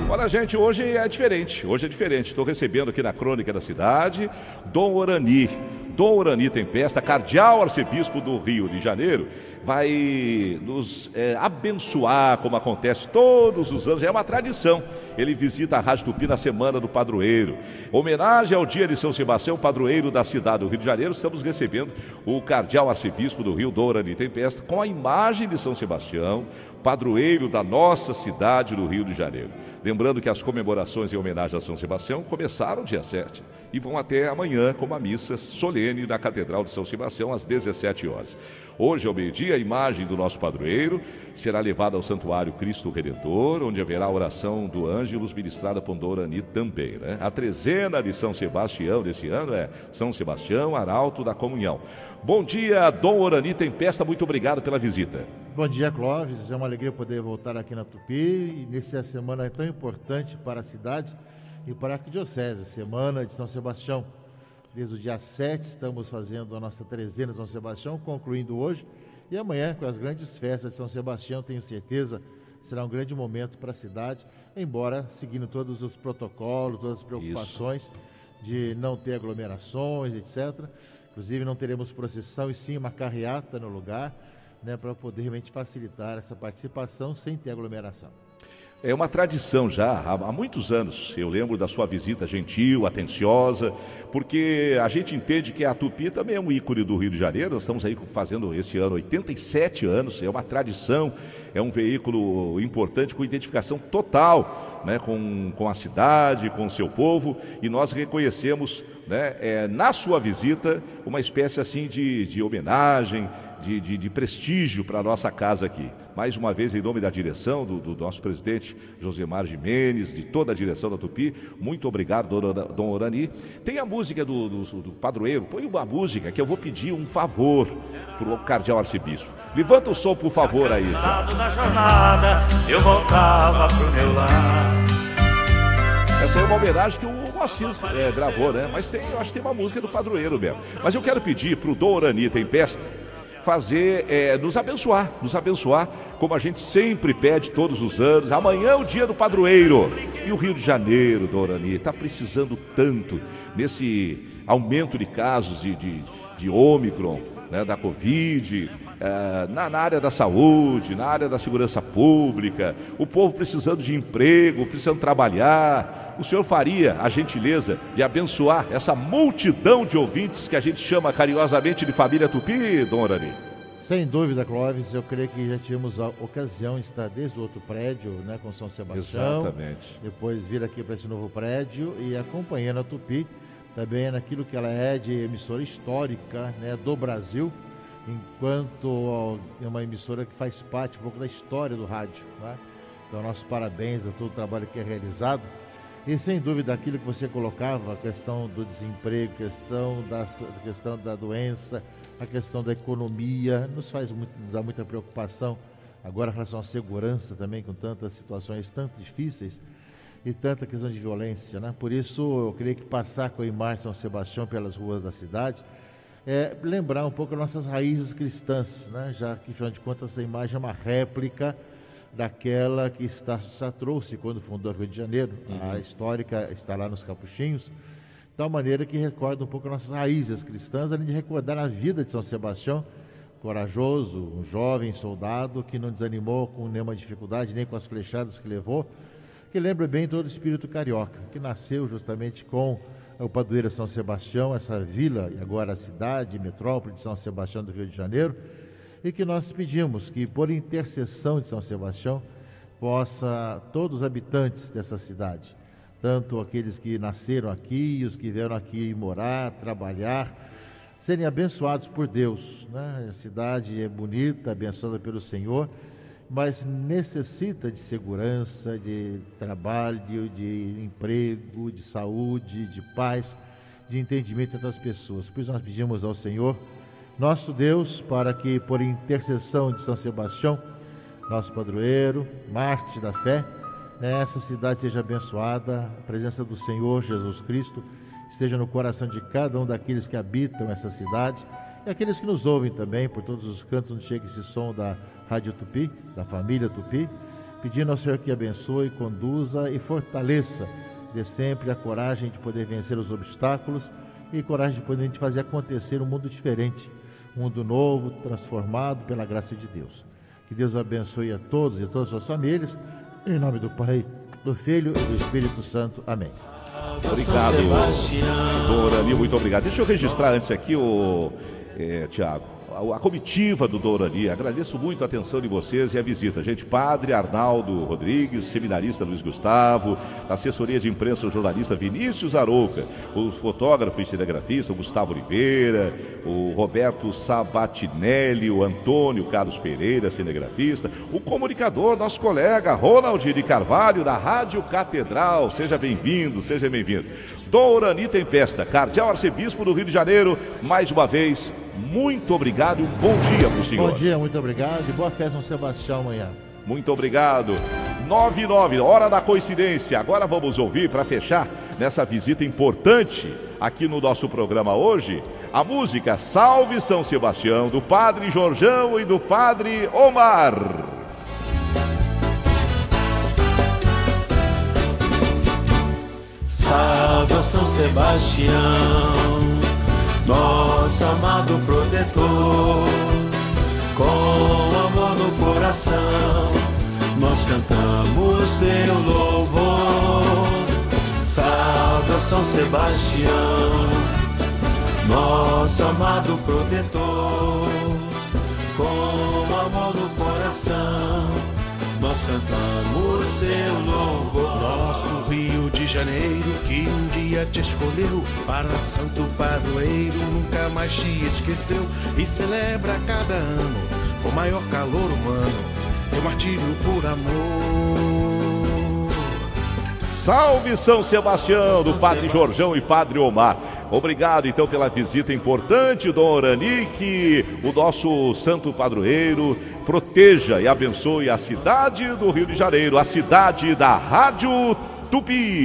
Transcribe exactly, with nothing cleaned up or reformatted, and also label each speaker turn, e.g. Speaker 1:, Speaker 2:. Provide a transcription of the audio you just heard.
Speaker 1: Olha, gente, hoje é diferente, hoje é diferente. Estou recebendo aqui na Crônica da Cidade, Dom Orani. Dom Orani Tempesta, cardeal arcebispo do Rio de Janeiro, vai nos é, abençoar, como acontece todos os anos, é uma tradição. Ele visita a Rádio Tupi na Semana do Padroeiro. Homenagem ao dia de São Sebastião, padroeiro da cidade do Rio de Janeiro, estamos recebendo o cardeal arcebispo do Rio, Dom Orani Tempesta, com a imagem de São Sebastião, padroeiro da nossa cidade do Rio de Janeiro. Lembrando que as comemorações em homenagem a São Sebastião começaram dia sete e vão até amanhã com uma missa solene na Catedral de São Sebastião às dezessete horas. Hoje, ao meio-dia, a imagem do nosso padroeiro será levada ao Santuário Cristo Redentor, onde haverá a oração do Ângelus ministrada por Dom Orani também, né? A trezena de São Sebastião deste ano é São Sebastião, Arauto da Comunhão. Bom dia, Dom Orani Tempesta, muito obrigado pela visita.
Speaker 2: Bom dia, Clóvis. É uma alegria poder voltar aqui na Tupi e nessa semana tão importante para a cidade e para a Arquidiocese, Semana de São Sebastião. Desde o dia sete estamos fazendo a nossa trezena de São Sebastião, concluindo hoje, e amanhã com as grandes festas de São Sebastião, tenho certeza, será um grande momento para a cidade, embora seguindo todos os protocolos, todas as preocupações Isso. de não ter aglomerações, etcétera. Inclusive não teremos procissão e sim uma carreata no lugar, né, para poder realmente facilitar essa participação sem ter aglomeração.
Speaker 1: É uma tradição já, há, há muitos anos. Eu lembro da sua visita gentil, atenciosa, porque a gente entende que a Tupi também é um ícone do Rio de Janeiro. Nós estamos aí fazendo esse ano oitenta e sete anos, é uma tradição, é um veículo importante com identificação total, né, com, com a cidade, com o seu povo, e nós reconhecemos, né, é, na sua visita uma espécie assim de, de homenagem, De, de, de prestígio para a nossa casa aqui. Mais uma vez, em nome da direção, do, do nosso presidente Josemar Gimenez, de toda a direção da Tupi, muito obrigado, Dom Orani. Tem a música do, do, do padroeiro, põe uma música que eu vou pedir um favor para o cardeal arcebispo. Levanta o som, por favor, aí.
Speaker 3: Cansado da jornada, eu voltava pro meu lar.
Speaker 1: Essa é uma homenagem que o Moacir é, gravou, né? Mas tem, eu acho que tem uma música do padroeiro mesmo. Mas eu quero pedir para o Dom Orani Tempesta fazer, é, nos abençoar, nos abençoar, como a gente sempre pede todos os anos. Amanhã é o dia do padroeiro. E o Rio de Janeiro, Dom Orani, está precisando tanto nesse aumento de casos de, de, de Ômicron, né, da Covid, é, na, na área da saúde, na área da segurança pública, o povo precisando de emprego, precisando trabalhar. O senhor faria a gentileza de abençoar essa multidão de ouvintes que a gente chama carinhosamente de família Tupi, Dom Orani?
Speaker 2: Sem dúvida, Clóvis, eu creio que já tivemos a ocasião de estar desde o outro prédio, né, com São Sebastião.
Speaker 1: Exatamente.
Speaker 2: Depois vir aqui para esse novo prédio e acompanhando a Tupi, também naquilo que ela é de emissora histórica, né, do Brasil, enquanto é uma emissora que faz parte um pouco da história do rádio, né? Então, nossos parabéns a todo o trabalho que é realizado. E sem dúvida aquilo que você colocava, a questão do desemprego, a questão da, a questão da doença, a questão da economia, nos faz muito, nos dá muita preocupação. Agora, em relação à segurança também, com tantas situações tanto difíceis e tanta questão de violência, né? Por isso, eu creio que passar com a imagem de São Sebastião pelas ruas da cidade é lembrar um pouco as nossas raízes cristãs, né? Já que, afinal de contas, essa imagem é uma réplica daquela que Estácio trouxe quando fundou o Rio de Janeiro. Uhum. A histórica está lá nos Capuchinhos, de tal maneira que recorda um pouco as nossas raízes cristãs, além de recordar a vida de São Sebastião, corajoso, um jovem soldado que não desanimou com nenhuma dificuldade, nem com as flechadas que levou, que lembra bem todo o espírito carioca, que nasceu justamente com o padroeiro São Sebastião, essa vila e agora a cidade, metrópole de São Sebastião do Rio de Janeiro, e que nós pedimos que, por intercessão de São Sebastião, possa todos os habitantes dessa cidade, tanto aqueles que nasceram aqui, os que vieram aqui morar, trabalhar, serem abençoados por Deus, né? A cidade é bonita, abençoada pelo Senhor, mas necessita de segurança, de trabalho, de emprego, de saúde, de paz, de entendimento entre as pessoas. Por isso nós pedimos ao Senhor, nosso Deus, para que, por intercessão de São Sebastião, nosso padroeiro, mártir da fé, né, essa cidade seja abençoada, a presença do Senhor Jesus Cristo esteja no coração de cada um daqueles que habitam essa cidade e aqueles que nos ouvem também, por todos os cantos onde chega esse som da Rádio Tupi, da família Tupi, pedindo ao Senhor que abençoe, conduza e fortaleça, dê sempre a coragem de poder vencer os obstáculos e coragem de poder fazer acontecer um mundo diferente, um mundo novo, transformado pela graça de Deus. Que Deus abençoe a todos e todas as suas famílias, em nome do Pai, do Filho e do Espírito Santo. Amém.
Speaker 1: Obrigado, Dom Orani, muito obrigado. Deixa eu registrar antes aqui, o é, Tiago, a, a comitiva do Dom Orani. Agradeço muito a atenção de vocês e a visita. Gente, Padre Arnaldo Rodrigues, seminarista Luiz Gustavo, a assessoria de imprensa o jornalista Vinícius Arouca, o fotógrafo e cinegrafista o Gustavo Oliveira, o Roberto Sabatinelli, o Antônio Carlos Pereira, cinegrafista, o comunicador, nosso colega Ronald de Carvalho, da Rádio Catedral. Seja bem-vindo, seja bem-vindo. Dom Orani Tempesta, cardeal arcebispo do Rio de Janeiro, mais uma vez, muito obrigado e um bom dia para o senhor.
Speaker 2: Bom dia, muito obrigado e boa festa São Sebastião amanhã.
Speaker 1: Muito obrigado. nove e nove, hora da coincidência. Agora vamos ouvir, para fechar nessa visita importante aqui no nosso programa hoje, a música Salve São Sebastião, do Padre Jorjão e do Padre Omar.
Speaker 3: Salve São Sebastião, nosso amado protetor, com amor no coração, nós cantamos teu louvor. Salve São Sebastião, nosso amado protetor, com amor no coração, nós cantamos teu louvor.
Speaker 4: Nosso Rio de Janeiro, que um dia te escolheu para santo padroeiro, nunca mais te esqueceu e celebra cada ano com maior calor humano teu martírio por amor.
Speaker 1: Salve São Sebastião, do Padre Jorjão e Padre Omar. Obrigado então pela visita importante, Dom Orani, que o nosso santo padroeiro proteja e abençoe a cidade do Rio de Janeiro, a cidade da Rádio Tupi.